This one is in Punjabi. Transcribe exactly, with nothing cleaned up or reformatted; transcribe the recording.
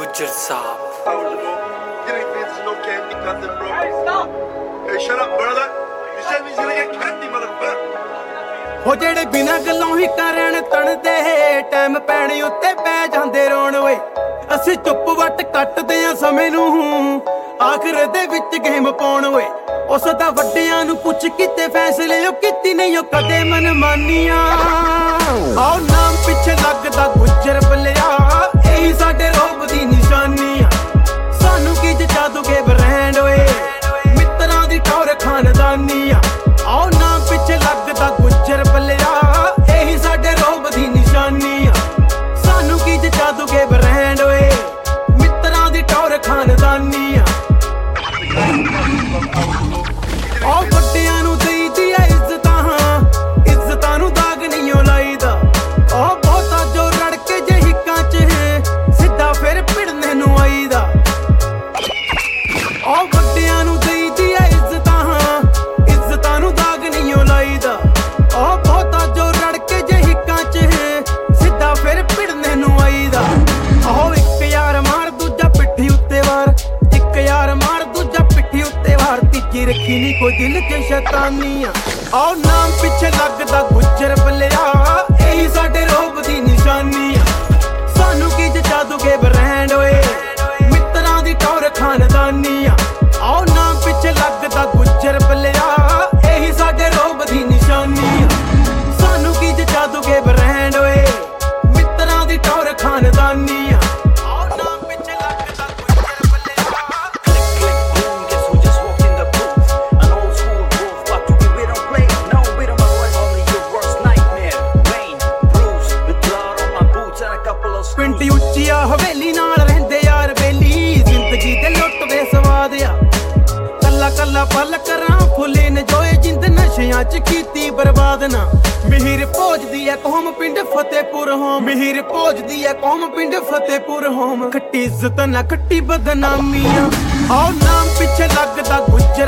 गुज्जर साहब। You ain't been to no candy nothing, bro. Hey, stop! Hey, shut up, brother. You said we was gonna get candy, motherfucker. ਹੋ ਜਿਹੜੇ ਬਿਨਾਂ ਗੱਲੋਂ ਹੀ ਕਰਨ ਤਣਦੇ ਟਾਈਮ ਪੈਣੇ ਉੱਤੇ ਪੈ ਜਾਂਦੇ ਰੋਣ ਓਏ ਅਸੀਂ ਚੁੱਪ ਵੱਟ ਕੱਟਦੇ ਆ ਸਮੇਂ ਨੂੰ ਆਖਰ ਦੇ ਵਿੱਚ ਗੇਮ ਪਾਉਣ ਓਏ ਉਸ ਦਾ ਵੱਡਿਆਂ ਨੂੰ ਪੁੱਛ ਕਿਤੇ ਫੈਸਲੇ ਉਹ ਕੀਤੀ ਨਹੀਂ ਉਹ ਕਦੇ ਮਨਮਾਨੀਆਂ ਆਓ ਨਾਮ ਪਿੱਛੇ ਲੱਗਦਾ ਗੁੱਜਰ ਬੱਲਿਆ ਇਹੀ ਸਾਡੇ ਰੋਬ ਦੀ ਨਿਸ਼ਾਨੀ ਆ ਸਾਨੂੰ ਕੀ ਜਚਾ ਦੋਗੇ ਬ੍ਰਾਂਡ ਓਏ ਮਿੱਤਰਾਂ ਦੀ ਟੌਰ ਖਾਨਦਾਨੀ ਆ ਆਓ ਨਾਮ ਪਿੱਛੇ ਲੱਗਦਾ ਗੁੱਜਰ ਬੱਲਿਆ ਇਹੀ ਸਾਡੇ ਰੋਬ ਦੀ ਨਿਸ਼ਾਨੀ ਆ ਸਾਨੂੰ ਕੀ ਜਚਾ ਦੋਗੇ ਬ੍ਰਾਂਡ ਓਏ ਮਿੱਤਰਾਂ ਦੀ ਟੌਰ ਖਾਨਦਾਨੀ ਆ ਆਓ ਵੱਡਿਆਂ ਨੂੰ ਦੇਈਦੀ ਐ ਇੱਜ਼ਤਾਂ ਇੱਜ਼ਤਾਂ ਨੂੰ ਦਾਗ ਨਹੀਂ ਓ ਲਾਈਦਾ ਆਹ ਬਹੁਤਾ ਜੋ ਰੜ ਕੇ ਜੇ ਹਿੱਕਾਂ ਚ ਸਿੱਧਾ ਫਿਰ ਭਿੜਨੇ ਨੂੰ ਆਈਦਾ ਆਹ ਵੱਡਿਆਂ ਨੂੰ ਦੇਈਦੀ ਐ ਇੱਜ਼ਤਾਂ ਇੱਜ਼ਤਾਂ ਨੂੰ ਦਾਗ ਨਹੀਂ ਓ ਲਾਈਦਾ ਆਹ ਬਹੁਤਾ ਜੋ ਰੜ ਕੇ ਜੇ ਹਿੱਕਾਂ ਚ ਸਿੱਧਾ ਫਿਰ ਭਿੜਨੇ ਨੂੰ ਆਈਦਾ ਆਹੋ ਇੱਕ ਯਾਰ ਮਾਰ ਦੂਜਾ ਪਿੱਠੀ ਉੱਤੇ ਵਾਰ ਇੱਕ ਯਾਰ ਮਾਰ ਦੂਜਾ ਪਿੱਠੀ ਉੱਤੇ ਵਾਰ ਤੀਜੀ ਰੱਖੀ ਨੀ ਕੋਈ ਦਿਲ ਚ ਸ਼ੈਤਾਨੀਆਂ ਆਓ ਨਾਮ ਪਿੱਛੇ ਲੱਗਦਾ ਗੁੱਜਰ ਬੱਲਿਆ ਇਹੀ ਸਾਡੇ ਰੋਬ ਦੀ ਨਿਸ਼ਾਨੀ ਆ ਸਾਨੂੰ ਕੀ ਜਚਾ ਦੋਗੇ ਬ੍ਰਾਂਡ ਓਏ ਮਿੱਤਰਾਂ ਦੀ ਟੌਰ ਖਾਨਦਾਨੀ ਆ ਆਓ ਨਾਮ ਪਿੱਛੇ ਲੱਗਦਾ ਗੁੱਜਰ ਬੱਲਿਆ ਇਹੀ ਸਾਡੇ ਰੋਬ ਦੀ ਨਿਸ਼ਾਨੀ ਆ ਸਾਨੂੰ ਕੀ ਜਚਾ ਦੋਗੇ ਬ੍ਰਾਂਡ ਓਏ ਮਿੱਤਰਾਂ ਦੀ ਟੌਰ ਖਾਨਦਾਨੀ ਆ ਆਓ ਨਾਮ ਪਿੱਛੇ ਲੱਗਦਾ Gujjar ਬੱਲਿਆ Click, click, boom, guess who just walked in the booth? An old school groove, but we, we don't play. No, we don't avoid only your worst nightmare. Rain, bruise, with blood on my boots and a couple of screws. ਪਿੰਡ ਉੱਚੀ ਆ ਹਵੇਲੀ ਨਾਲ ਰਹਿੰਦੇ ਯਾਰ ਬੇਲੀ ਜ਼ਿੰਦਗੀ ਦੇ ਲੁੱਟ ਦੇ ਸਵਾਦ ਆ ਕੱਲਾ ਕੱਲਾ ਪਲ ਕਰਾਂ ਫੁੱਲੇ ਨਜੋਏ ਜਿੰਦ ਨਸ਼ਿਆਂ ਚ ਕੀਤੀ ਬਰਬਾਦ ਨਾ ਮਿਹਰ ਭੋਜਦੀ ਐ ਕੌਮ ਪਿੰਡ ਫਤਿਹਪੁਰ ਹੋਮ ਮਿਹਰ ਭੋਜਦੀ ਐ ਕੌਮ ਪਿੰਡ ਫਤਿਹਪੁਰ ਹੋਮ ਖੱਟੀ ਇੱਜ਼ਤ ਨਾ ਖੱਟੀ ਬਦਨਾਮੀਆਂ ਆਓ ਨਾਮ ਪਿੱਛੇ ਲੱਗਦਾ ਗੁੱਜਰ